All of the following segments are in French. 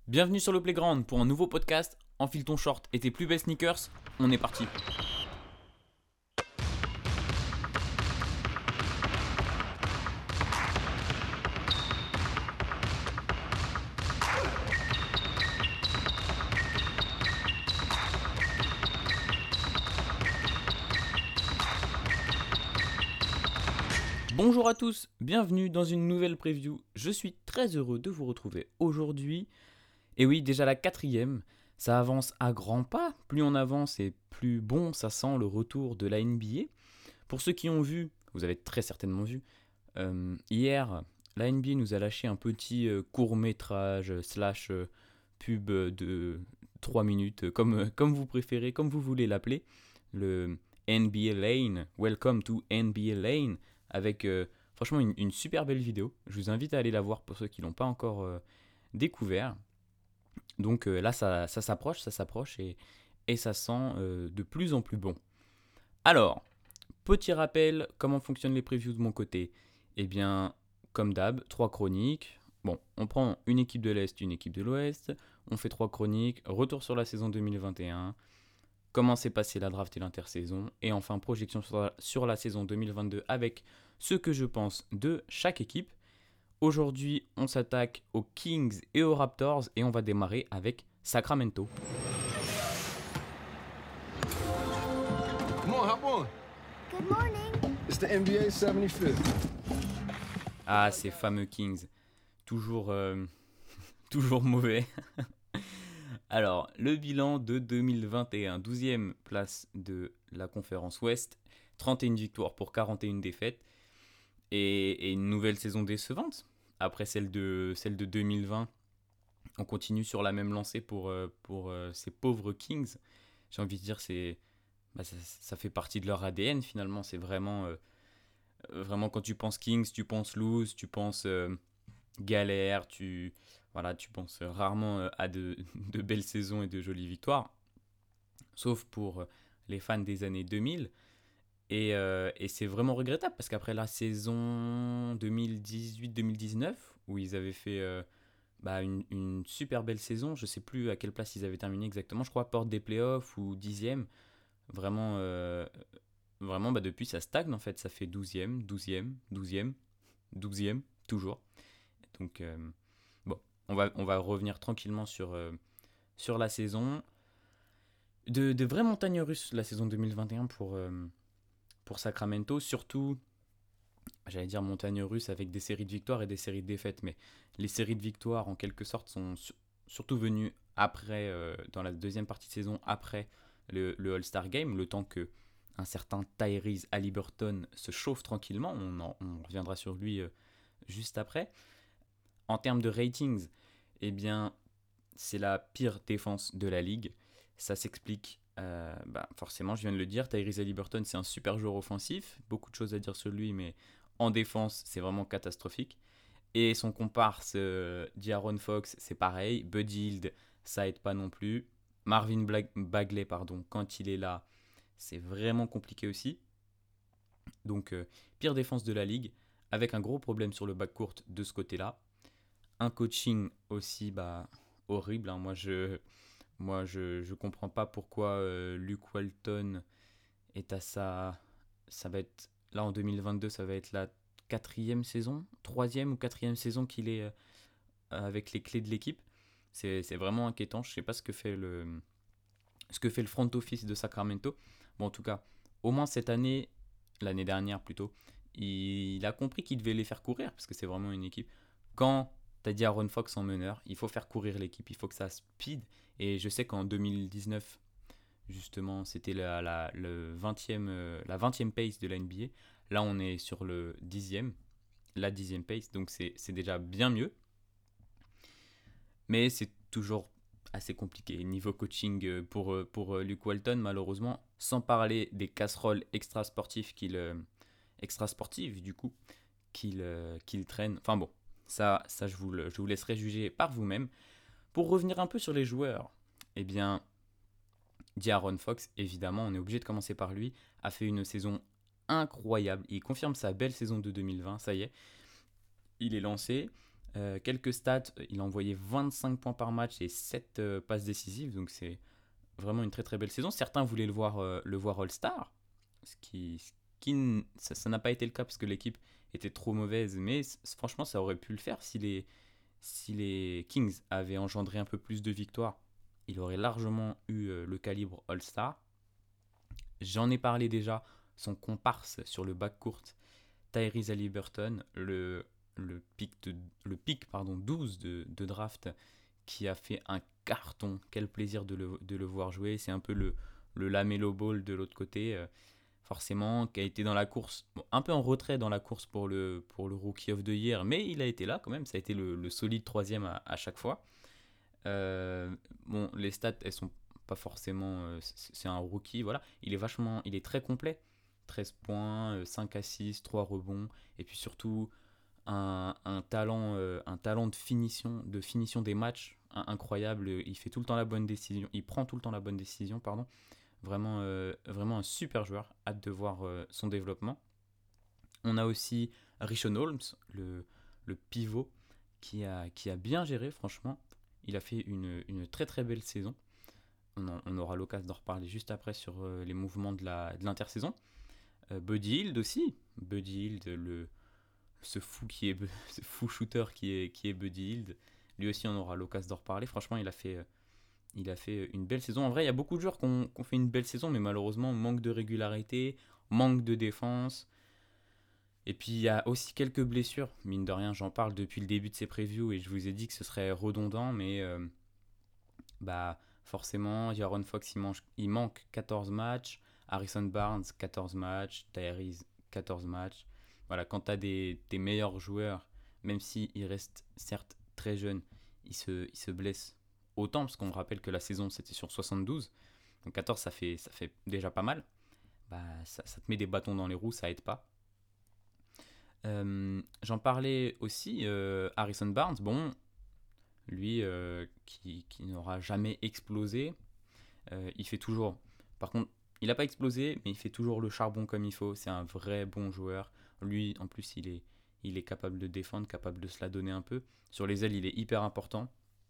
Bienvenue sur le Playground pour un nouveau podcast. Enfile ton short et tes plus belles sneakers, on est parti. Bonjour à tous, bienvenue dans une nouvelle preview. Je suis très heureux de vous retrouver aujourd'hui. Et oui, déjà la 4e, ça avance à grands pas. Plus on avance et plus bon ça sent le retour de la NBA. Pour ceux qui ont vu, vous avez très certainement vu, hier, la NBA nous a lâché un petit court-métrage slash pub de 3 minutes, comme vous préférez, comme vous voulez l'appeler, le NBA Lane, Welcome to NBA Lane, avec franchement une super belle vidéo. Je vous invite à aller la voir pour ceux qui ne l'ont pas encore découvert. Donc là, ça s'approche et ça sent de plus en plus bon. Alors, petit rappel, comment fonctionnent les previews de mon côté? Eh bien, comme d'hab, 3 chroniques. Bon, on prend une équipe de l'Est, une équipe de l'Ouest. On fait 3 chroniques. Retour sur la saison 2021. Comment s'est passée la draft et l'intersaison. Et enfin, projection sur la saison 2022 avec ce que je pense de chaque équipe. Aujourd'hui, on s'attaque aux Kings et aux Raptors. Et on va démarrer avec Sacramento. Come on, hop on. Good morning. It's the NBA 75th. Ah, ces fameux Kings. Toujours, toujours mauvais. Alors, le bilan de 2021, 12e place de la conférence Ouest, 31 victoires pour 41 défaites et une nouvelle saison décevante. Après celle de 2020, on continue sur la même lancée pour ces pauvres Kings. J'ai envie de dire, ça fait partie de leur ADN finalement. C'est vraiment quand tu penses Kings, tu penses lose, tu penses galère, tu penses rarement à de belles saisons et de jolies victoires, sauf pour les fans des années 2000. Et c'est vraiment regrettable parce qu'après la saison 2018-2019, où ils avaient fait une super belle saison, je sais plus à quelle place ils avaient terminé exactement, je crois porte des playoffs ou 10e, vraiment depuis ça stagne en fait, ça fait 12e, 12e, 12e, 12e, toujours. Donc bon, on va revenir tranquillement sur la saison. De vraies montagnes russes la saison 2021 pour Sacramento, surtout, j'allais dire montagne russe avec des séries de victoires et des séries de défaites, mais les séries de victoires en quelque sorte sont surtout venues après, dans la deuxième partie de saison, après le All-Star Game, le temps que un certain Tyrese Haliburton se chauffe tranquillement, on reviendra sur lui juste après. En termes de ratings, eh bien, c'est la pire défense de la ligue. Ça s'explique, forcément, je viens de le dire, Tyrese Haliburton, c'est un super joueur offensif. Beaucoup de choses à dire sur lui, mais en défense, c'est vraiment catastrophique. Et son comparse, D'Aaron Fox, c'est pareil. Buddy Hield, ça aide pas non plus. Marvin Bagley, quand il est là, c'est vraiment compliqué aussi. Donc, pire défense de la ligue, avec un gros problème sur le backcourt de ce côté-là. Un coaching aussi horrible, hein. Moi je comprends pas pourquoi Luke Walton est à ça va être là en 2022, ça va être la troisième ou quatrième saison qu'il est avec les clés de l'équipe. C'est vraiment inquiétant. Je sais pas ce que fait le front office de Sacramento. Bon, en tout cas, au moins cette année, l'année dernière plutôt, il a compris qu'il devait les faire courir parce que c'est vraiment une équipe. Quand t'as dit Aaron Fox en meneur, il faut faire courir l'équipe, il faut que ça speed. Et je sais qu'en 2019, justement, c'était la 20e pace de la NBA. Là, on est sur la 10e pace, donc c'est déjà bien mieux. Mais c'est toujours assez compliqué. Niveau coaching pour Luke Walton, malheureusement, sans parler des casseroles extra-sportives qu'il traîne. Enfin bon, ça je vous laisserai juger par vous-même. Pour revenir un peu sur les joueurs, eh bien, D'Aaron Fox, évidemment, on est obligé de commencer par lui, a fait une saison incroyable. Il confirme sa belle saison de 2020, ça y est, il est lancé. Quelques stats, il a envoyé 25 points par match et 7 passes décisives, donc c'est vraiment une très très belle saison. Certains voulaient le voir All-Star, ça n'a pas été le cas parce que l'équipe était trop mauvaise, mais franchement ça aurait pu le faire si les Kings avaient engendré un peu plus de victoires. Il aurait largement eu le calibre All-Star. J'en ai parlé déjà, son comparse sur le backcourt, Tyrese Haliburton, le pick 12 de draft, qui a fait un carton. Quel plaisir de le voir jouer. C'est un peu le Lamelo Ball de l'autre côté, forcément, qui a été dans la course, bon, un peu en retrait dans la course pour le Rookie of the Year, mais il a été là quand même. Ça a été le solide troisième à chaque fois. Bon, les stats, elles sont pas forcément. C'est un rookie, voilà. Il est très complet. 13 points, 5 assists, 3 rebonds, et puis surtout un talent de finition des matchs incroyable. Il fait tout le temps la bonne décision, il prend tout le temps la bonne décision, pardon. Vraiment un super joueur. Hâte de voir son développement. On a aussi Richaun Holmes, le pivot, qui a bien géré, franchement. Il a fait une très très belle saison. On aura l'occasion d'en reparler juste après sur les mouvements de l'intersaison. Buddy Hield aussi. Buddy Hield, ce fou shooter qui est Buddy Hield. Lui aussi, on aura l'occasion d'en reparler. Franchement, il a fait une belle saison. En vrai, il y a beaucoup de joueurs qui ont fait une belle saison, mais malheureusement, manque de régularité, manque de défense. Et puis, il y a aussi quelques blessures. Mine de rien, j'en parle depuis le début de ces previews et je vous ai dit que ce serait redondant, mais bah, forcément, Jaron Fox, il manque 14 matchs. Harrison Barnes, 14 matchs. Tyrese, 14 matchs. Voilà, quand tu as des meilleurs joueurs, même s'ils restent certes très jeunes, ils se blessent autant, parce qu'on rappelle que la saison c'était sur 72. Donc 14, ça fait déjà pas mal. Bah, ça te met des bâtons dans les roues, ça aide pas. J'en parlais aussi, Harrison Barnes, bon, lui qui n'aura jamais explosé, il fait toujours. Par contre, il n'a pas explosé, mais il fait toujours le charbon comme il faut. C'est un vrai bon joueur. Lui, en plus, il est capable de défendre, capable de se la donner un peu. Sur les ailes, il est hyper important.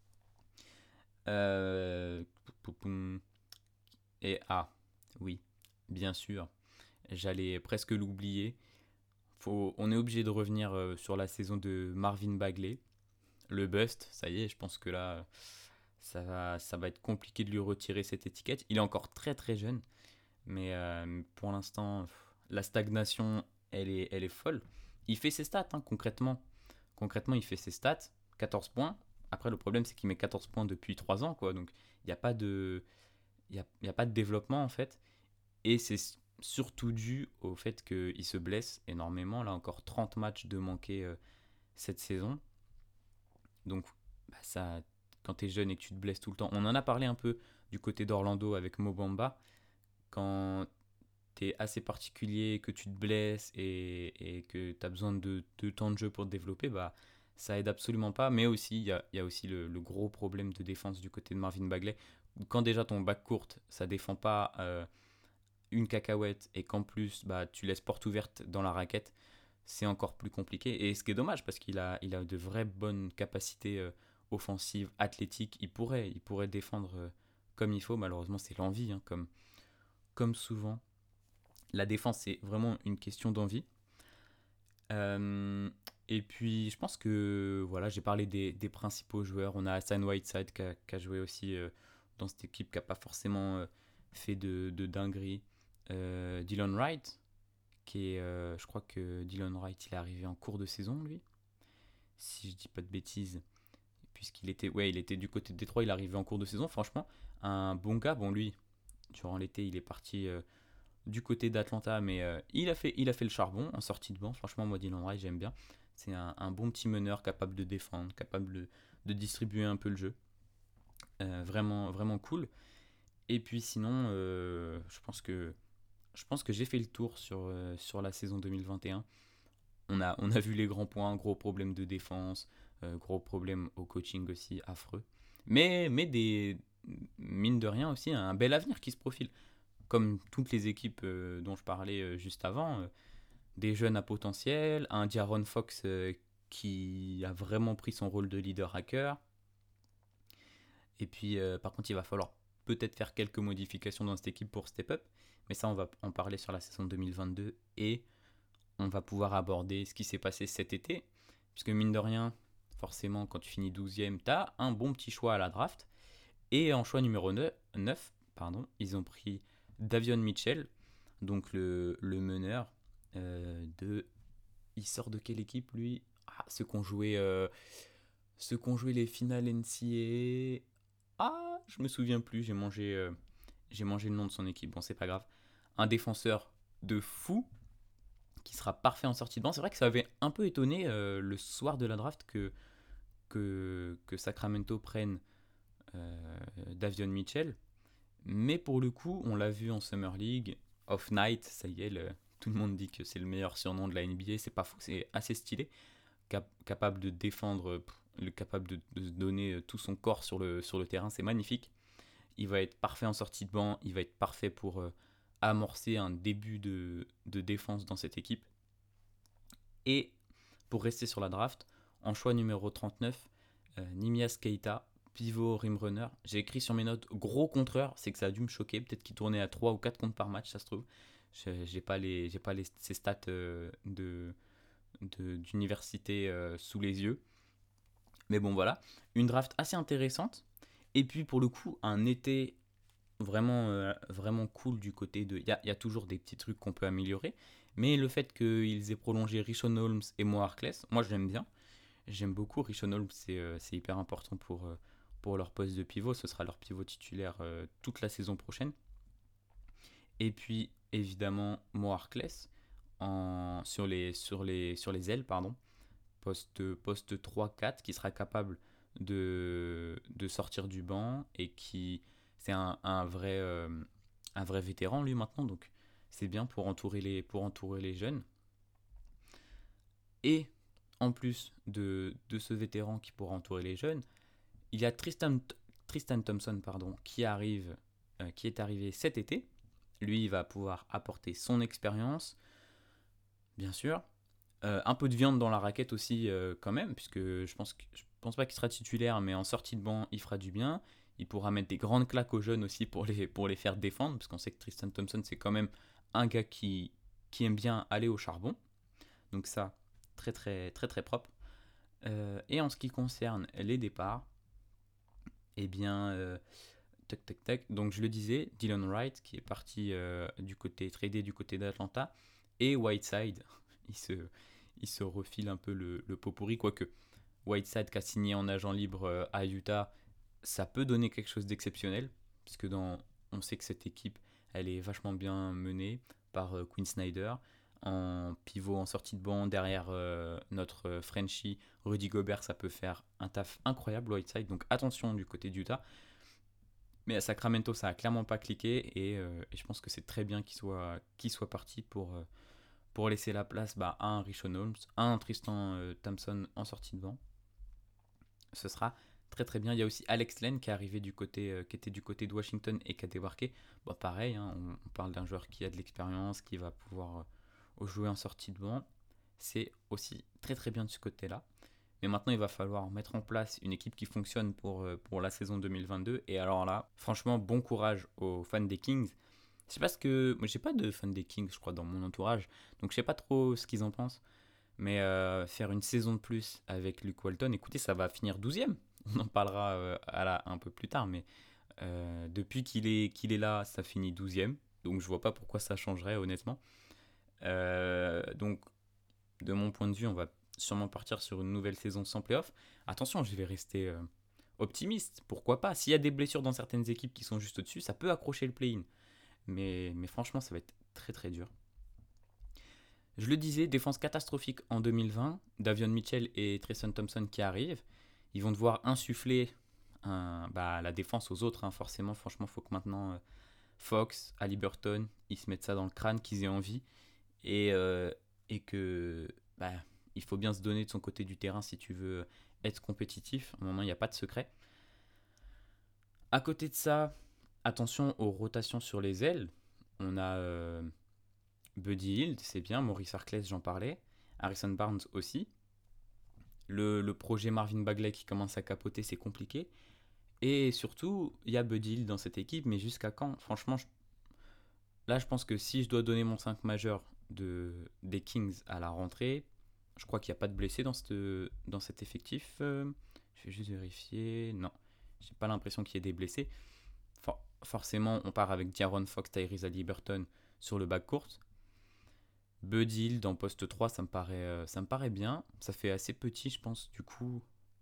Et oui, bien sûr, j'allais presque l'oublier. On est obligé de revenir sur la saison de Marvin Bagley. Le bust, ça y est, je pense que là, ça va être compliqué de lui retirer cette étiquette. Il est encore très très jeune, mais pour l'instant, la stagnation, elle est folle. Il fait ses stats, hein, concrètement. Concrètement, il fait ses stats, 14 points. Après, le problème, c'est qu'il met 14 points depuis 3 ans, quoi. Donc, il n'y a pas de... Il y a pas de développement, en fait. Et c'est surtout dû au fait qu'il se blesse énormément. Là, encore 30 matchs de manquer cette saison. Donc, bah, ça, quand tu es jeune et que tu te blesses tout le temps... On en a parlé un peu du côté d'Orlando avec Mo Bamba. Quand tu es assez particulier, que tu te blesses et que tu as besoin de temps de jeu pour te développer, bah, ça aide absolument pas. Mais aussi, il y a aussi le gros problème de défense du côté de Marvin Bagley. Quand déjà ton back court, ça défend pas une cacahuète et qu'en plus bah, tu laisses porte ouverte dans la raquette, c'est encore plus compliqué. Et ce qui est dommage parce qu'il a de vraies bonnes capacités offensives, athlétiques. Il pourrait défendre comme il faut. Malheureusement, c'est l'envie, hein, comme souvent. La défense, c'est vraiment une question d'envie. Et puis, je pense que voilà, j'ai parlé des principaux joueurs. On a Hassan Whiteside qui a joué aussi dans cette équipe, qui n'a pas forcément fait de dinguerie. Dylan Wright, je crois que Dylan Wright, il est arrivé en cours de saison, lui, si je dis pas de bêtises, puisqu'il était, ouais, il était du côté de Détroit, il est arrivé en cours de saison. Franchement, un bon gars. Bon, lui, durant l'été, il est parti du côté d'Atlanta, mais il a fait le charbon en sortie de banc. Franchement, moi, Dylan Wright, j'aime bien. C'est un bon petit meneur, capable de défendre, capable de distribuer un peu le jeu. Vraiment, vraiment cool. Et puis sinon, je pense que j'ai fait le tour sur la saison 2021. On a vu les grands points, gros problème de défense, gros problème au coaching aussi, affreux. Mais mine de rien aussi, un bel avenir qui se profile. Comme toutes les équipes dont je parlais juste avant, des jeunes à potentiel, un D'Aaron Fox qui a vraiment pris son rôle de leader à cœur. Et puis, par contre, il va falloir peut-être faire quelques modifications dans cette équipe pour step up. Mais ça, on va en parler sur la saison 2022 et on va pouvoir aborder ce qui s'est passé cet été. Puisque mine de rien, forcément, quand tu finis 12e, tu as un bon petit choix à la draft. Et en choix numéro 9, ils ont pris Davion Mitchell, donc le meneur de... Il sort de quelle équipe, lui? Ceux qui ont joué les finales NCAA. Je me souviens plus, j'ai mangé le nom de son équipe. Bon, c'est pas grave. Un défenseur de fou qui sera parfait en sortie de banc. C'est vrai que ça avait un peu étonné le soir de la draft que Sacramento prenne Davion Mitchell. Mais pour le coup, on l'a vu en Summer League, Off Night, ça y est, tout le monde dit que c'est le meilleur surnom de la NBA. C'est pas faux, c'est assez stylé. Capable de défendre, capable de donner tout son corps sur le terrain, c'est magnifique. Il va être parfait en sortie de banc, il va être parfait pour amorcer un début de défense dans cette équipe. Et pour rester sur la draft, en choix numéro 39, Nimias Keita, pivot rim runner. J'ai écrit sur mes notes gros contreur, c'est que ça a dû me choquer, peut-être qu'il tournait à 3 ou 4 comptes par match, ça se trouve. J'ai pas ces stats d'université sous les yeux. Mais bon, voilà, une draft assez intéressante. Et puis pour le coup, un été vraiment cool du côté de... Il y a toujours des petits trucs qu'on peut améliorer, mais le fait qu'ils aient prolongé Richaun Holmes et Mo Harkless, moi j'aime bien. J'aime beaucoup. Richaun Holmes, c'est hyper important pour leur poste de pivot. Ce sera leur pivot titulaire toute la saison prochaine. Et puis évidemment Mo Harkless sur les ailes, poste 3-4, qui sera capable de sortir du banc et qui c'est un vrai vétéran lui maintenant, donc c'est bien pour entourer les jeunes. Et en plus de ce vétéran qui pourra entourer les jeunes, il y a Tristan Thompson qui est arrivé cet été. Lui, il va pouvoir apporter son expérience, bien sûr. Un peu de viande dans la raquette aussi quand même, puisque je pense pas qu'il sera titulaire, mais en sortie de banc, il fera du bien. Il pourra mettre des grandes claques aux jeunes aussi pour les faire défendre, parce qu'on sait que Tristan Thompson, c'est quand même un gars qui aime bien aller au charbon. Donc ça, très très très très propre. Et en ce qui concerne les départs, eh bien, donc je le disais, Dylan Wright qui est parti tradé du côté d'Atlanta, et Whiteside, il se refile un peu le pot pourri, quoique Whiteside qui a signé en agent libre à Utah, ça peut donner quelque chose d'exceptionnel, puisque on sait que cette équipe, elle est vachement bien menée par Quinn Snyder, en pivot en sortie de banc derrière notre Frenchie Rudy Gobert, ça peut faire un taf incroyable Whiteside, donc attention du côté d'Utah. Mais à Sacramento, ça a clairement pas cliqué, et je pense que c'est très bien qu'il soit parti pour laisser la place à un Richaun Holmes, à un Tristan Thompson en sortie de banc. Ce sera très très bien. Il y a aussi Alex Len qui est arrivé qui était du côté de Washington et qui a débarqué. Pareil, on parle d'un joueur qui a de l'expérience, qui va pouvoir jouer en sortie de banc. C'est aussi très très bien de ce côté-là. Mais maintenant, il va falloir mettre en place une équipe qui fonctionne pour la saison 2022. Et alors là, franchement, bon courage aux fans des Kings. C'est parce que moi, j'ai pas de fans des Kings, je crois, dans mon entourage. Donc, je sais pas trop ce qu'ils en pensent. Mais faire une saison de plus avec Luke Walton, écoutez, ça va finir 12e. On en parlera un peu plus tard. Mais depuis qu'il est là, ça finit 12e. Donc, je vois pas pourquoi ça changerait, honnêtement. Donc, de mon point de vue, on va sûrement partir sur une nouvelle saison sans playoff. Attention, je vais rester optimiste. Pourquoi pas? S'il y a des blessures dans certaines équipes qui sont juste au-dessus, ça peut accrocher le play-in. Mais franchement, ça va être très très dur. Je le disais, défense catastrophique en 2020. Davion Mitchell et Tristan Thompson qui arrivent. Ils vont devoir insuffler la défense aux autres. Forcément, franchement, il faut que maintenant Fox, Haliburton, ils se mettent ça dans le crâne, qu'ils aient envie. Et que il faut bien se donner de son côté du terrain si tu veux être compétitif. À un moment, il n'y a pas de secret. À côté de ça, attention aux rotations sur les ailes. On a Buddy Hield, c'est bien. Maurice Harkless, j'en parlais. Harrison Barnes aussi. Le projet Marvin Bagley qui commence à capoter, c'est compliqué. Et surtout, il y a Buddy Hield dans cette équipe, mais jusqu'à quand? Franchement, là, je pense que si je dois donner mon 5 majeur des Kings à la rentrée, je crois qu'il n'y a pas de blessés dans cet effectif. Je vais juste vérifier. Non, j'ai pas l'impression qu'il y ait des blessés. Forcément, on part avec D'Aaron Fox, Tyrese Haliburton sur le backcourt. Buddy Hield en poste 3, ça me paraît bien. Ça fait assez petit, je pense, du coup.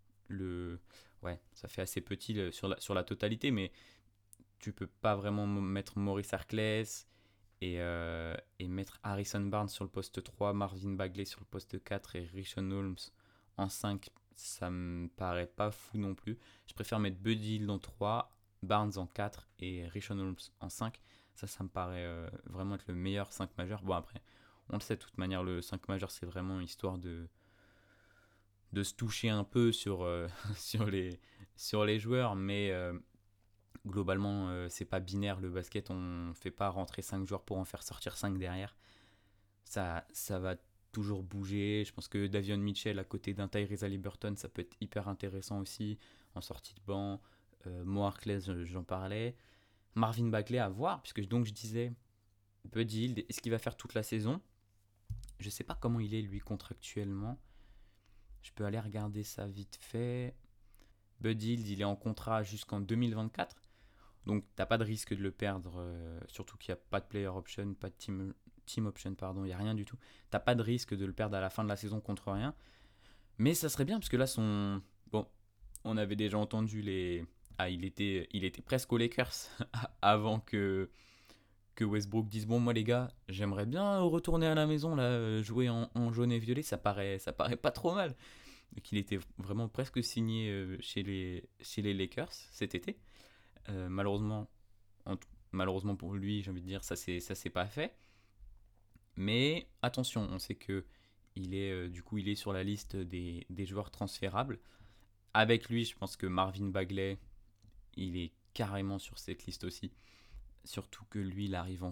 Ouais, ça fait assez petit sur la totalité, mais tu peux pas vraiment mettre Maurice Harkless et mettre Harrison Barnes sur le poste 3, Marvin Bagley sur le poste 4 et Richon Holmes en 5. Ça me paraît pas fou non plus. Je préfère mettre Buddy Hield en 3, Barnes en 4 et Richon Holmes en 5. Ça me paraît vraiment être le meilleur 5 majeur. Bon, après, on le sait de toute manière, le 5 majeur, c'est vraiment histoire de se toucher un peu sur les joueurs, mais globalement, c'est pas binaire le basket. On fait pas rentrer 5 joueurs pour en faire sortir 5 derrière. Ça va toujours bouger. Je pense que Davion Mitchell à côté d'un Tyrese Haliburton, ça peut être hyper intéressant aussi en sortie de banc. Mo Harkless, j'en parlais. Marvin Bagley à voir, puisque donc je disais Buddy Hield, est-ce qu'il va faire toute la saison? Je sais pas comment il est lui contractuellement. Je peux aller regarder ça vite fait. Buddy Hield, il est en contrat jusqu'en 2024. Donc t'as pas de risque de le perdre, surtout qu'il n'y a pas de player option, pas de team option, pardon, il n'y a rien du tout. T'as pas de risque de le perdre à la fin de la saison contre rien. Mais ça serait bien, parce que là, bon, on avait déjà entendu il était presque aux Lakers avant que Westbrook dise bon, moi les gars, j'aimerais bien retourner à la maison, là, jouer en jaune et violet, ça paraît pas trop mal. Donc il était vraiment presque signé chez les Lakers cet été. Malheureusement, malheureusement pour lui, j'ai envie de dire, ça s'est pas fait. Mais attention, on sait que il est sur la liste des joueurs transférables. Avec lui, je pense que Marvin Bagley, il est carrément sur cette liste aussi. Surtout que lui, il arrive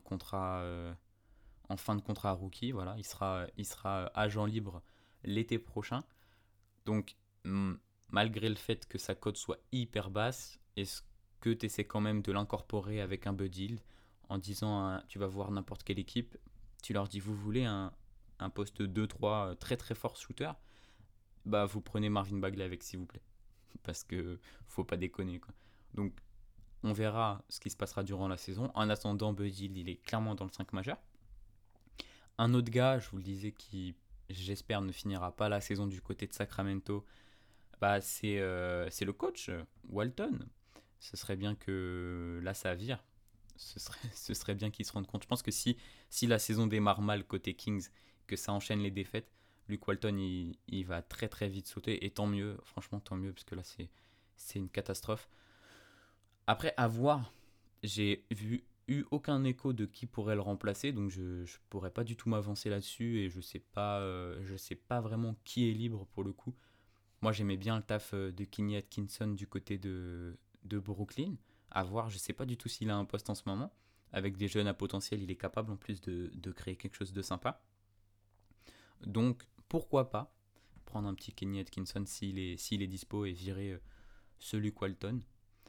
en fin de contrat rookie. Voilà, il sera agent libre l'été prochain. Donc, malgré le fait que sa cote soit hyper basse, est-ce que tu essaies quand même de l'incorporer avec un Buddy Hield en disant tu vas voir n'importe quelle équipe, tu leur dis vous voulez un poste 2-3 très très fort shooter, bah vous prenez Marvin Bagley avec s'il vous plaît. Parce que faut pas déconner quoi. Donc on verra ce qui se passera durant la saison. En attendant, Buddy Hield, il est clairement dans le 5 majeur. Un autre gars, je vous le disais, qui j'espère ne finira pas la saison du côté de Sacramento, bah c'est le coach Walton. Ce serait bien que là ça vire. Ce serait bien qu'il se rende compte. Je pense que si la saison démarre mal côté Kings, que ça enchaîne les défaites, Luke Walton il va très très vite sauter. Et tant mieux, franchement tant mieux, parce que là c'est une catastrophe. Après, à voir, eu aucun écho de qui pourrait le remplacer, donc je pourrais pas du tout m'avancer là-dessus et je sais pas vraiment qui est libre pour le coup. Moi, j'aimais bien le taf de Kenny Atkinson du côté de Brooklyn. À voir, je sais pas du tout s'il a un poste en ce moment. Avec des jeunes à potentiel, il est capable en plus de créer quelque chose de sympa. Donc, pourquoi pas prendre un petit Kenny Atkinson s'il est dispo et virer celui Walton.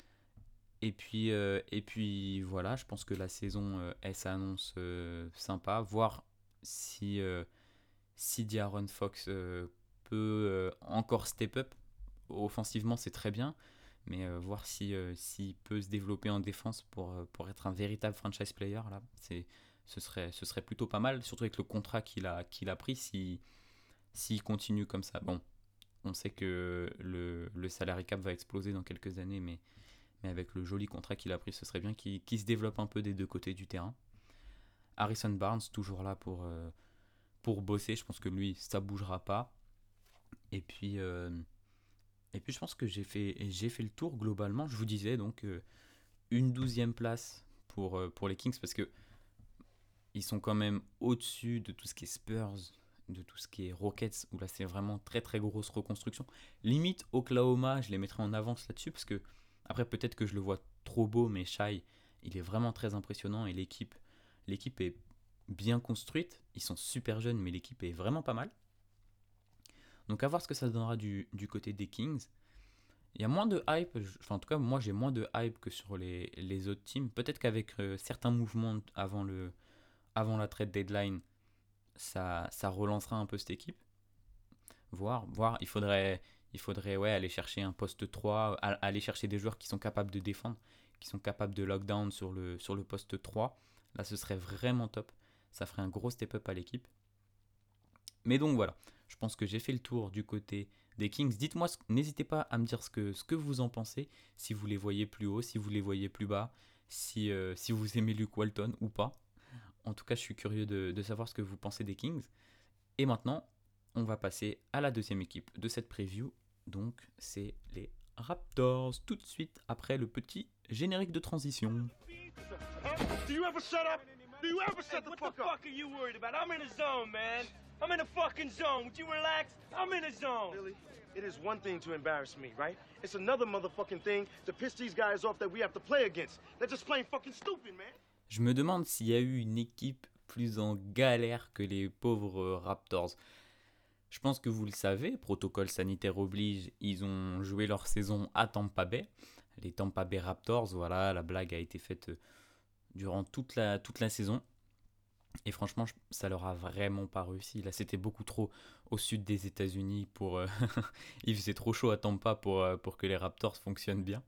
Et puis voilà, je pense que la saison, elle s'annonce sympa. Voir si D'Aaron Fox peut encore step up. Offensivement, c'est très bien, mais voir s'il peut se développer en défense pour être un véritable franchise player, là, ce serait plutôt pas mal, surtout avec le contrat qu'il a pris s'il continue comme ça. Bon, on sait que le salary cap va exploser dans quelques années, mais avec le joli contrat qu'il a pris, ce serait bien qu'il se développe un peu des deux côtés du terrain. Harrison Barnes, toujours là pour bosser, je pense que lui, ça bougera pas. Et puis, je pense que j'ai fait le tour globalement. Je vous disais donc une 12e place pour les Kings, parce que ils sont quand même au-dessus de tout ce qui est Spurs, de tout ce qui est Rockets, où là c'est vraiment très très grosse reconstruction. Limite Oklahoma, je les mettrais en avance là-dessus, parce que après peut-être que je le vois trop beau, mais Shai, il est vraiment très impressionnant et l'équipe est bien construite. Ils sont super jeunes, mais l'équipe est vraiment pas mal. Donc à voir ce que ça donnera du côté des Kings. Il y a moins de hype, enfin en tout cas moi j'ai moins de hype que sur les autres teams. Peut-être qu'avec certains mouvements avant la trade deadline, ça relancera un peu cette équipe. Voir. Il faudrait ouais, aller chercher un poste 3, aller chercher des joueurs qui sont capables de défendre, qui sont capables de lockdown sur le poste 3. Là, ce serait vraiment top. Ça ferait un gros step-up à l'équipe. Mais donc voilà, je pense que j'ai fait le tour du côté des Kings. Dites-moi, n'hésitez pas à me dire ce que vous en pensez, si vous les voyez plus haut, si vous les voyez plus bas, si vous aimez Luke Walton ou pas. En tout cas, je suis curieux de savoir ce que vous pensez des Kings. Et maintenant, on va passer à la deuxième équipe de cette preview. Donc, c'est les Raptors, tout de suite après le petit générique de transition. Do you ever shut up? Do you ever shut the fuck up? What the fuck are you worried about? I'm in a zone, man. I'm in a fucking zone. Would you relax? I'm in a zone. Billy, it is one thing to embarrass me, right? It's another motherfucking thing to piss these guys off that we have to play against. They're just plain fucking stupid, man. Je me demande s'il y a eu une équipe plus en galère que les pauvres Raptors. Je pense que vous le savez, protocole sanitaire oblige, ils ont joué leur saison à Tampa Bay. Les Tampa Bay Raptors, voilà, la blague a été faite durant toute la saison. Et franchement, ça leur a vraiment pas réussi. Là, c'était beaucoup trop au sud des États-Unis pour. Il faisait trop chaud à Tampa pour que les Raptors fonctionnent bien.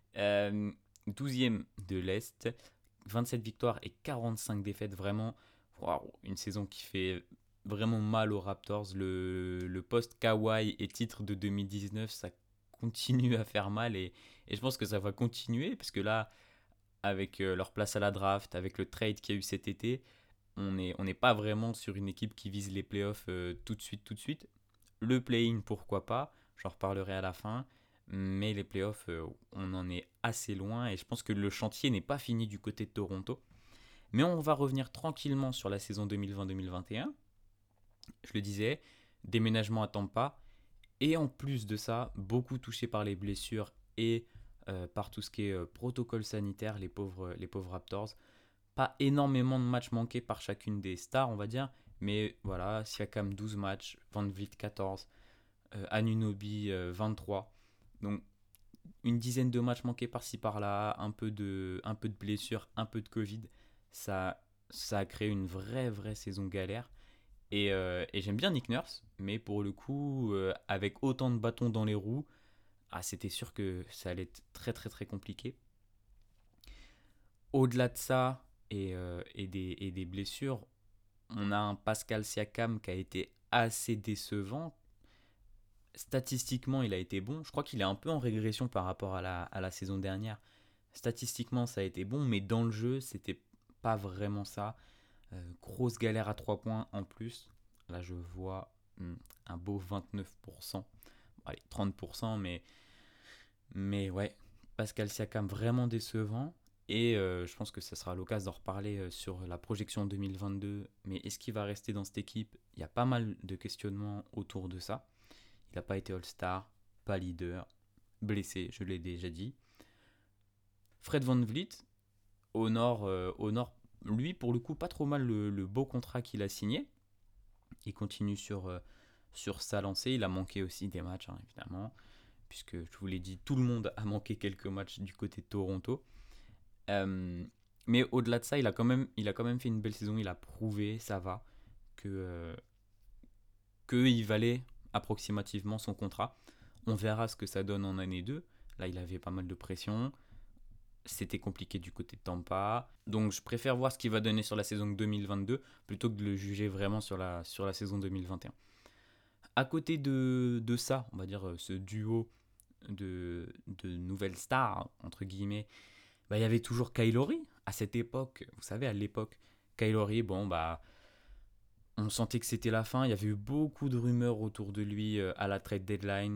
12e de l'Est, 27 victoires et 45 défaites. Vraiment, wow, une saison qui fait vraiment mal aux Raptors. Le post Kawhi et titre de 2019, ça continue à faire mal. Et je pense que ça va continuer parce que là, avec leur place à la draft, avec le trade qu'il y a eu cet été, on n'est pas vraiment sur une équipe qui vise les playoffs tout de suite. Le play-in, pourquoi pas, j'en reparlerai à la fin, mais les playoffs, on en est assez loin et je pense que le chantier n'est pas fini du côté de Toronto. Mais on va revenir tranquillement sur la saison 2020-2021. Je le disais, déménagement à Tampa, et en plus de ça, beaucoup touché par les blessures et par tout ce qui est protocole sanitaire, les pauvres Raptors. Pas énormément de matchs manqués par chacune des stars, on va dire. Mais voilà, Siakam 12 matchs, Van Vliet 14, Anunoby 23. Donc une dizaine de matchs manqués par-ci par-là, un peu de blessures, un peu de Covid. Ça a créé une vraie saison galère. Et j'aime bien Nick Nurse, mais pour le coup, avec autant de bâtons dans les roues, c'était sûr que ça allait être très compliqué. Au-delà de ça, et des blessures, on a un Pascal Siakam qui a été assez décevant. Statistiquement, il a été bon. Je crois qu'il est un peu en régression par rapport à la saison dernière. Statistiquement, ça a été bon, mais dans le jeu, c'était pas vraiment ça. Grosse galère à 3 points en plus. Là, je vois un beau 29%. Allez, 30%, mais ouais, Pascal Siakam vraiment décevant. Et je pense que ça sera l'occasion d'en reparler sur la projection 2022. Mais est-ce qu'il va rester dans cette équipe ? Il y a pas mal de questionnements autour de ça. Il n'a pas été All-Star, pas leader, blessé, je l'ai déjà dit. Fred Van Vliet, au nord, lui, pour le coup, pas trop mal le beau contrat qu'il a signé. Il continue sur sa lancée. Il a manqué aussi des matchs, hein, évidemment. Puisque, je vous l'ai dit, tout le monde a manqué quelques matchs du côté de Toronto. Mais au-delà de ça, il a quand même fait une belle saison. Il a prouvé, ça va, qu'il valait approximativement son contrat. On verra ce que ça donne en année 2. Là, il avait pas mal de pression. C'était compliqué du côté de Tampa. Donc, je préfère voir ce qu'il va donner sur la saison 2022 plutôt que de le juger vraiment sur la saison 2021. À côté de ça, on va dire ce duo de nouvelles stars, entre guillemets, il y avait toujours Kyle Lowry à cette époque. Vous savez, à l'époque, Kyle Lowry, on sentait que c'était la fin. Il y avait eu beaucoup de rumeurs autour de lui à la trade deadline.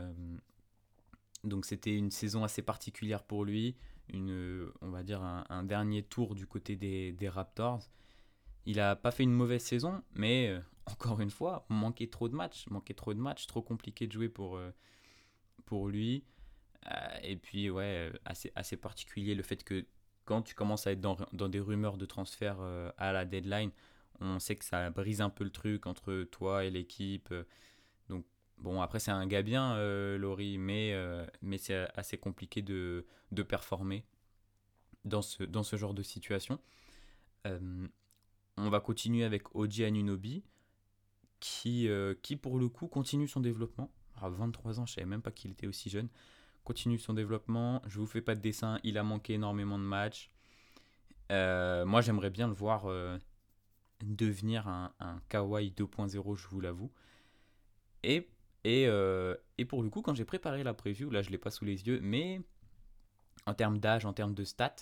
Donc c'était une saison assez particulière pour lui. On va dire un dernier tour du côté des Raptors. Il n'a pas fait une mauvaise saison, mais encore une fois, manquait trop de matchs, trop compliqué de jouer pour lui. Et puis, ouais, assez particulier le fait que quand tu commences à être dans des rumeurs de transfert à la deadline, on sait que ça brise un peu le truc entre toi et l'équipe. Donc, Bon, après, c'est un gars bien, Laurie, mais c'est assez compliqué de performer dans ce genre de situation. Euh, on va continuer avec Oji Anunoby, qui pour le coup continue son développement. À 23 ans, je savais même pas qu'il était aussi jeune. Continue son développement. Je vous fais pas de dessin, il a manqué énormément de matchs. Moi, j'aimerais bien le voir devenir un Kawhi 2.0, je vous l'avoue. Et, et pour le coup, quand j'ai préparé la preview, là je l'ai pas sous les yeux, mais en termes d'âge, en termes de stats,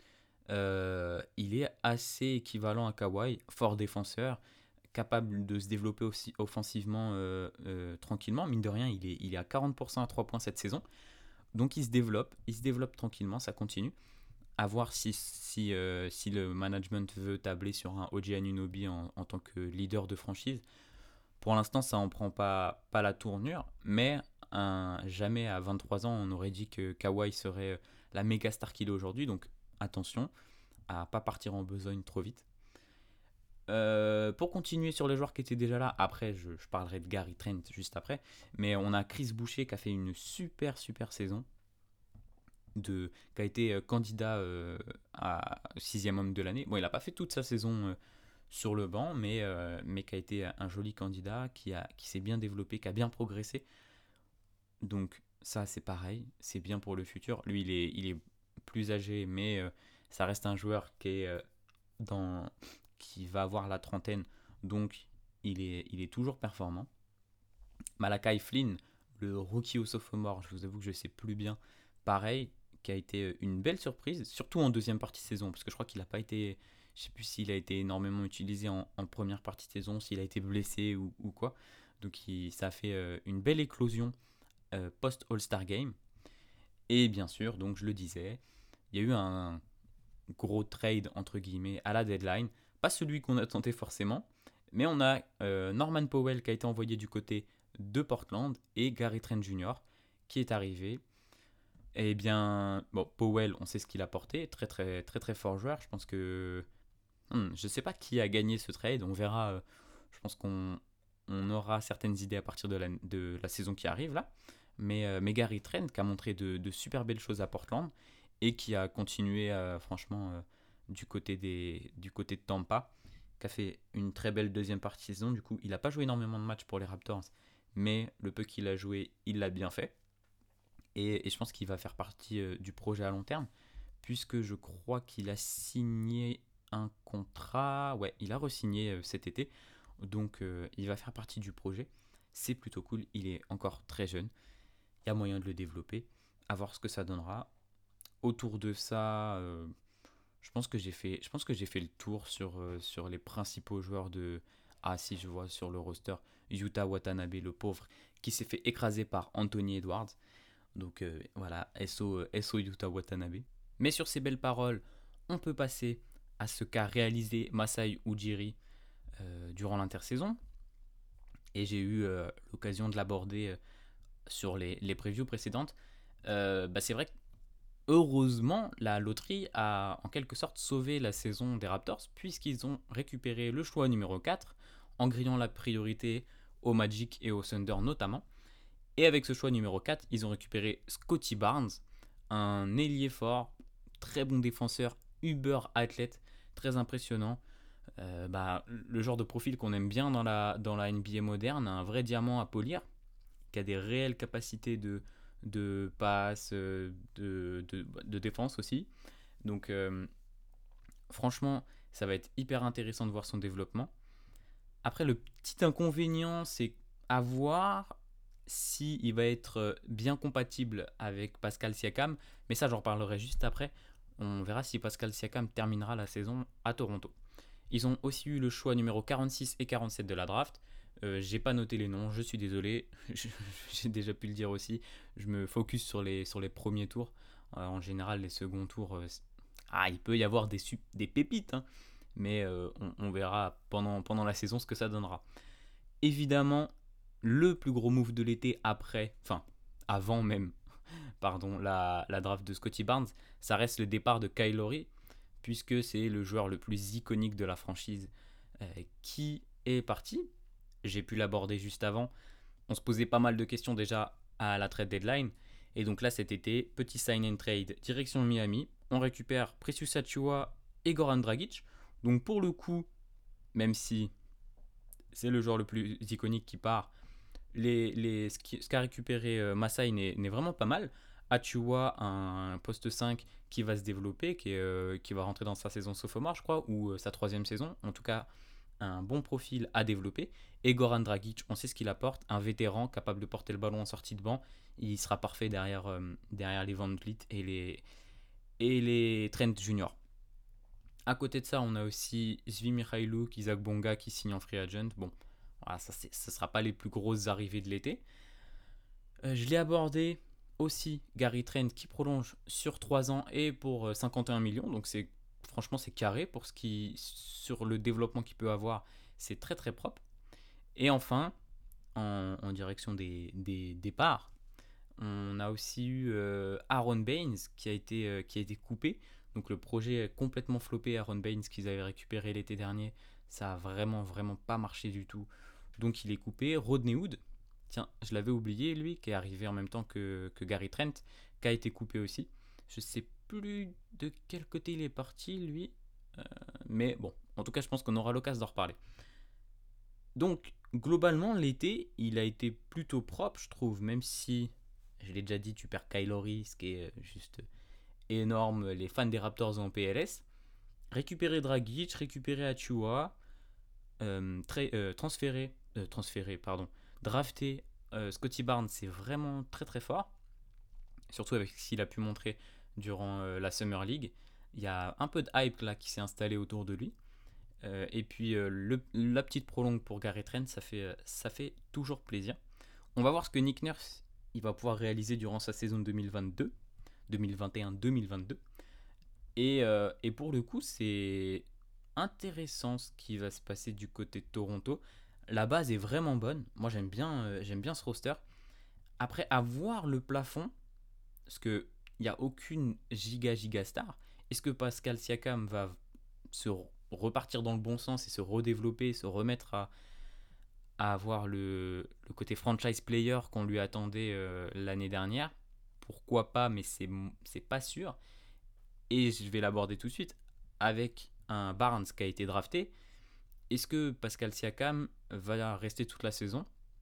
il est assez équivalent à Kawhi, fort défenseur, capable de se développer aussi offensivement tranquillement. Mine de rien, il est à 40% à 3 points cette saison. Donc il se développe tranquillement, ça continue. À voir si le management veut tabler sur un OG Anunoby en tant que leader de franchise. Pour l'instant, ça en prend pas la tournure, mais jamais à 23 ans, on aurait dit que Kawhi serait la méga star qu'il est aujourd'hui. Donc attention à pas partir en besogne trop vite. Pour continuer sur les joueurs qui étaient déjà là, après je parlerai de Gary Trent juste après, mais on a Chris Boucher qui a fait une super saison, qui a été candidat à 6e homme de l'année. Bon, il n'a pas fait toute sa saison sur le banc, mais qui a été un joli candidat, qui s'est bien développé, qui a bien progressé. Donc ça, c'est pareil, c'est bien pour le futur. Lui, il est plus âgé, mais ça reste un joueur qui va avoir la trentaine, donc il est toujours performant. Malachi Flynn, le rookie au sophomore, je vous avoue que je ne sais plus bien, pareil, qui a été une belle surprise, surtout en deuxième partie de saison, parce que je crois qu'il n'a pas été, je ne sais plus s'il a été énormément utilisé en première partie de saison, s'il a été blessé ou quoi. Donc ça a fait une belle éclosion post-All-Star Game. Et bien sûr, donc je le disais, il y a eu un gros trade entre guillemets à la deadline, pas celui qu'on attendait forcément, mais on a Norman Powell qui a été envoyé du côté de Portland et Gary Trent Jr. qui est arrivé. Eh bien, bon, Powell, on sait ce qu'il a porté, très fort joueur. Je pense que je sais pas qui a gagné ce trade, on verra. Je pense qu'on aura certaines idées à partir de la saison qui arrive là. Mais Gary Trent qui a montré de super belles choses à Portland et qui a continué franchement du côté de Tampa, qui a fait une très belle deuxième partie de saison. Du coup, il n'a pas joué énormément de matchs pour les Raptors, mais le peu qu'il a joué, il l'a bien fait. Et je pense qu'il va faire partie du projet à long terme, puisque je crois qu'il a signé un contrat. Ouais, il a re-signé cet été, donc il va faire partie du projet. C'est plutôt cool, il est encore très jeune. Il y a moyen de le développer, à voir ce que ça donnera. Autour de ça, je pense que j'ai fait le tour sur les principaux joueurs de... Ah si, je vois sur le roster, Yuta Watanabe, le pauvre, qui s'est fait écraser par Anthony Edwards. Donc voilà, SO Yuta Watanabe. Mais sur ces belles paroles, on peut passer à ce qu'a réalisé Masai Ujiri durant l'intersaison. Et j'ai eu l'occasion de l'aborder sur les previews précédentes. C'est vrai que heureusement, la loterie a en quelque sorte sauvé la saison des Raptors, puisqu'ils ont récupéré le choix numéro 4 en grillant la priorité au Magic et au Thunder notamment. Et avec ce choix numéro 4, ils ont récupéré Scottie Barnes, un ailier fort, très bon défenseur, uber athlète, très impressionnant. Le genre de profil qu'on aime bien dans la NBA moderne, un vrai diamant à polir, qui a des réelles capacités de passe, de défense aussi. Donc franchement, ça va être hyper intéressant de voir son développement. Après, le petit inconvénient, c'est à voir s'il va être bien compatible avec Pascal Siakam, mais ça j'en reparlerai juste après. On verra si Pascal Siakam terminera la saison à Toronto. Ils ont aussi eu le choix numéro 46 et 47 de la draft. J'ai pas noté les noms, je suis désolé, j'ai déjà pu le dire aussi, je me focus sur les premiers tours. En général, les seconds tours, il peut y avoir des pépites, hein, mais on verra pendant la saison ce que ça donnera. Évidemment, le plus gros move de l'été avant même, la draft de Scottie Barnes, ça reste le départ de Kyle Lowry, puisque c'est le joueur le plus iconique de la franchise qui est parti. J'ai pu l'aborder juste avant. on se posait pas mal de questions déjà à la trade deadline. Et donc là, cet été, petit sign and trade, direction Miami. On récupère Precious Achiuwa et Goran Dragic. Donc pour le coup, même si c'est le joueur le plus iconique qui part, ce qu'a récupéré Masai n'est vraiment pas mal. Achiuwa, un poste 5 qui va se développer, qui va rentrer dans sa saison sophomore, je crois, ou sa troisième saison. En tout cas, un bon profil à développer. Et Goran Dragic, on sait ce qu'il apporte, un vétéran capable de porter le ballon en sortie de banc. Il sera parfait derrière les Van Vliet et les Trent Junior. À côté de ça, on a aussi Zvi Mikhailuk, Isaac Bonga qui signe en free agent. Bon, voilà, ça ne sera pas les plus grosses arrivées de l'été. Je l'ai abordé aussi, Gary Trent qui prolonge sur 3 ans et pour 51 millions. Donc franchement, c'est carré sur le développement qu'il peut avoir. C'est très très propre. Et enfin, en direction des départs, on a aussi eu Aaron Baines qui a été coupé. Donc le projet complètement floppé, Aaron Baines qu'ils avaient récupéré l'été dernier, ça a vraiment vraiment pas marché du tout. Donc il est coupé. Rodney Hood, tiens, je l'avais oublié, lui, qui est arrivé en même temps que Gary Trent, qui a été coupé aussi. Je sais plus de quel côté il est parti, lui. Mais bon, en tout cas, je pense qu'on aura l'occasion d'en reparler. Donc, globalement, l'été, il a été plutôt propre, je trouve, même si, je l'ai déjà dit, tu perds Kyle Lowry, ce qui est juste énorme. Les fans des Raptors ont PLS. Récupérer Dragic, récupérer Achiuwa, drafter Scottie Barnes, c'est vraiment très très fort. Surtout avec ce qu'il a pu montrer durant la Summer League. Il y a un peu de hype là qui s'est installé autour de lui. Et puis la petite prolongue pour Gary Trent, ça fait toujours plaisir. On va voir ce que Nick Nurse il va pouvoir réaliser durant sa saison 2021-2022. Et pour le coup, c'est intéressant ce qui va se passer du côté de Toronto. La base est vraiment bonne. Moi, j'aime bien ce roster. Après, à voir le plafond, parce qu'il n'y a aucune giga star. Est-ce que Pascal Siakam va se repartir dans le bon sens et se redévelopper, se remettre à avoir le côté franchise player qu'on lui attendait l'année dernière? Pourquoi pas, mais c'est pas sûr. Et je vais l'aborder tout de suite avec un Barnes qui a été drafté. Est-ce que Pascal Siakam va rester toute la saison?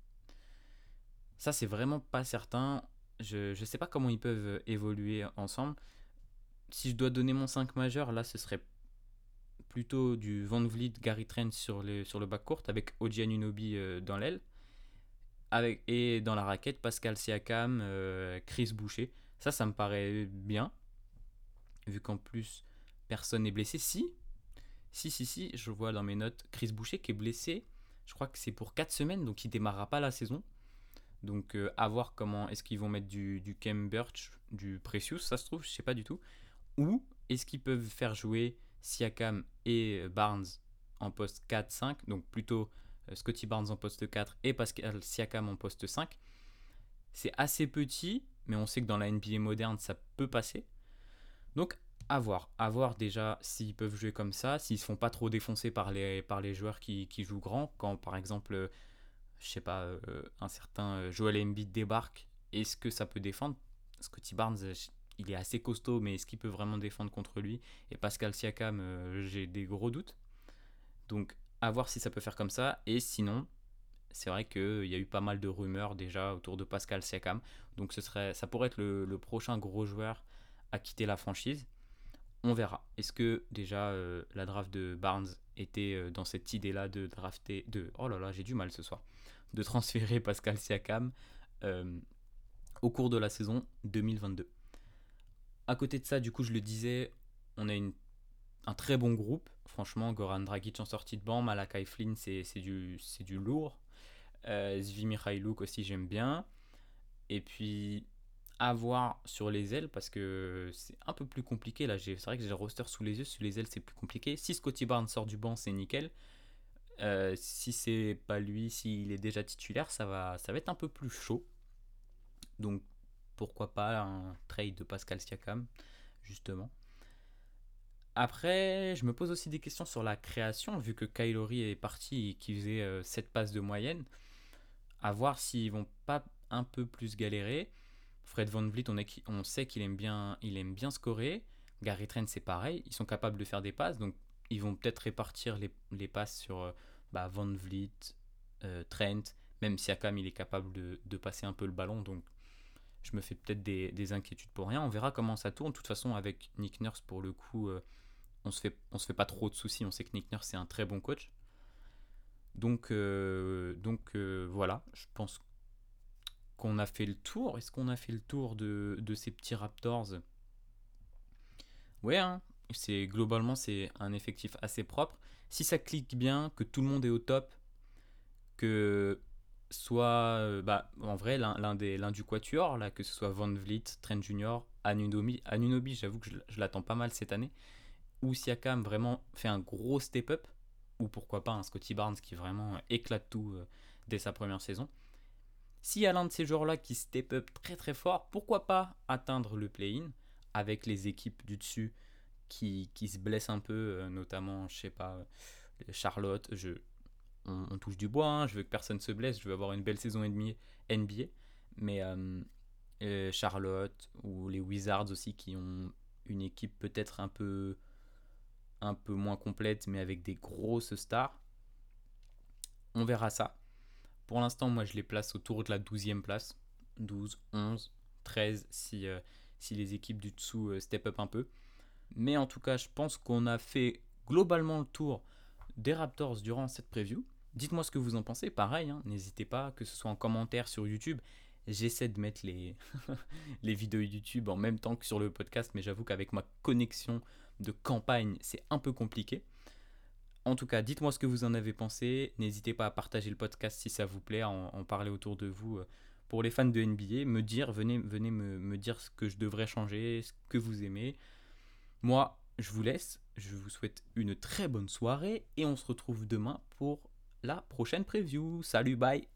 Ça, c'est vraiment pas certain. Je ne sais pas comment ils peuvent évoluer ensemble. Si je dois donner mon 5 majeur, là, ce serait plutôt du Van Vliet, Gary Trent sur le backcourt avec OG Anunoby dans l'aile. Et dans la raquette, Pascal Siakam, Chris Boucher. Ça me paraît bien. Vu qu'en plus, personne n'est blessé. Si, je vois dans mes notes Chris Boucher qui est blessé. Je crois que c'est pour 4 semaines, donc il ne démarrera pas la saison. Donc à voir comment est-ce qu'ils vont mettre du Khem Birch, du Precious, ça se trouve, je ne sais pas du tout. Ou est-ce qu'ils peuvent faire jouer Siakam et Barnes en poste 4-5, donc plutôt Scottie Barnes en poste 4 et Pascal Siakam en poste 5. C'est assez petit, mais on sait que dans la NBA moderne, ça peut passer. Donc à voir déjà s'ils peuvent jouer comme ça, s'ils se font pas trop défoncer par les joueurs qui jouent grand, quand par exemple, je sais pas, un certain Joel Embiid débarque, est-ce que ça peut défendre? Scottie Barnes, il est assez costaud, mais est-ce qu'il peut vraiment défendre contre lui? Et Pascal Siakam, j'ai des gros doutes. Donc à voir si ça peut faire comme ça, et sinon, c'est vrai qu'il y a eu pas mal de rumeurs déjà autour de Pascal Siakam, donc ça pourrait être le prochain gros joueur à quitter la franchise. On verra. Est-ce que déjà la draft de Barnes était dans cette idée-là de drafter, oh là là, j'ai du mal ce soir, de transférer Pascal Siakam au cours de la saison 2022. À côté de ça, du coup, je le disais, on a un très bon groupe. Franchement, Goran Dragic en sortie de banc, Malachi Flynn, c'est du lourd. Zvi Mikhailuk aussi, j'aime bien. Et puis, à voir sur les ailes, parce que c'est un peu plus compliqué. Là, c'est vrai que j'ai le roster sous les yeux. Sur les ailes, c'est plus compliqué. Si Scottie Barnes sort du banc, c'est nickel. Si c'est pas lui, s'il est déjà titulaire, ça va être un peu plus chaud. Donc, pourquoi pas un trade de Pascal Siakam, justement. Après, je me pose aussi des questions sur la création, vu que Kyle Lowry est parti et qu'il faisait 7 passes de moyenne. À voir s'ils vont pas un peu plus galérer. Fred VanVleet, on sait qu'il aime bien scorer. Gary Trent, c'est pareil. Ils sont capables de faire des passes, donc ils vont peut-être répartir les passes sur VanVleet, Trent. Même Siakam, il est capable de passer un peu le ballon, donc je me fais peut-être des inquiétudes pour rien. On verra comment ça tourne. De toute façon, avec Nick Nurse, pour le coup, on se fait pas trop de soucis. On sait que Nick Nurse, c'est un très bon coach. Donc voilà, je pense qu'on a fait le tour. Est-ce qu'on a fait le tour de ces petits Raptors? Ouais, hein, globalement, c'est un effectif assez propre. Si ça clique bien, que tout le monde est au top, que soit en vrai l'un du quatuor là, que ce soit Van Vliet, Trent Jr., Anunoby, j'avoue que je l'attends pas mal cette année, ou Siakam vraiment fait un gros step up, ou pourquoi pas un Scotty Barnes qui vraiment éclate tout dès sa première saison. S'il y a l'un de ces joueurs là qui step up très très fort, pourquoi pas atteindre le play-in avec les équipes du dessus qui se blessent un peu, notamment je sais pas, Charlotte. On touche du bois, hein, je veux que personne se blesse, je veux avoir une belle saison et demie NBA, mais Charlotte ou les Wizards aussi qui ont une équipe peut-être un peu moins complète mais avec des grosses stars, on verra ça. Pour l'instant, moi je les place autour de la 12e place, 12, 11, 13 si les équipes du dessous step up un peu. Mais en tout cas, je pense qu'on a fait globalement le tour des Raptors durant cette preview. Dites-moi ce que vous en pensez, pareil, hein, n'hésitez pas, que ce soit en commentaire sur YouTube. J'essaie de mettre les vidéos YouTube en même temps que sur le podcast, mais j'avoue qu'avec ma connexion de campagne, c'est un peu compliqué. En tout cas, dites-moi ce que vous en avez pensé. N'hésitez pas à partager le podcast si ça vous plaît, à en parler autour de vous. Pour les fans de NBA, venez me dire ce que je devrais changer, ce que vous aimez. Moi, je vous laisse. Je vous souhaite une très bonne soirée et on se retrouve demain pour la prochaine preview. Salut, bye!